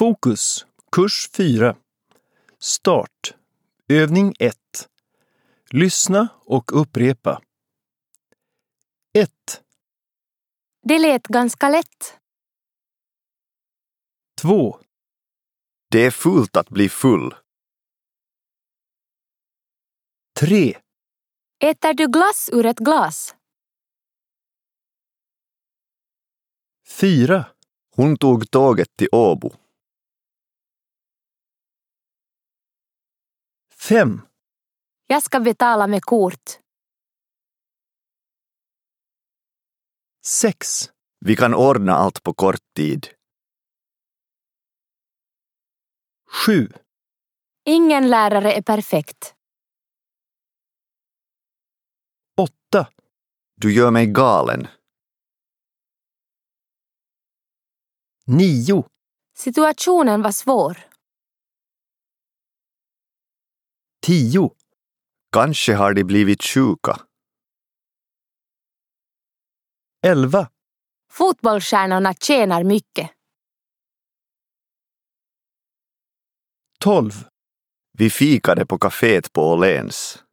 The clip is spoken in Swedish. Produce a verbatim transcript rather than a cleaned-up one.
Fokus, kurs fyra. Start. Övning ett. Lyssna och upprepa. ett. Det lät ganska lätt. två. Det är fult att bli full. tre. Äter du glass ur ett glas? fyra. Hon tog tåget till Åbo. fem. Jag ska betala med kort. sex. Vi kan ordna allt på kort tid. sju. Ingen lärare är perfekt. åtta. Du gör mig galen. nio. Situationen var svår. tio. Kanske har de blivit sjuka. elva. Fotbollsstjärnorna tjänar mycket. tolv. Vi fikade på kaféet på Åhléns.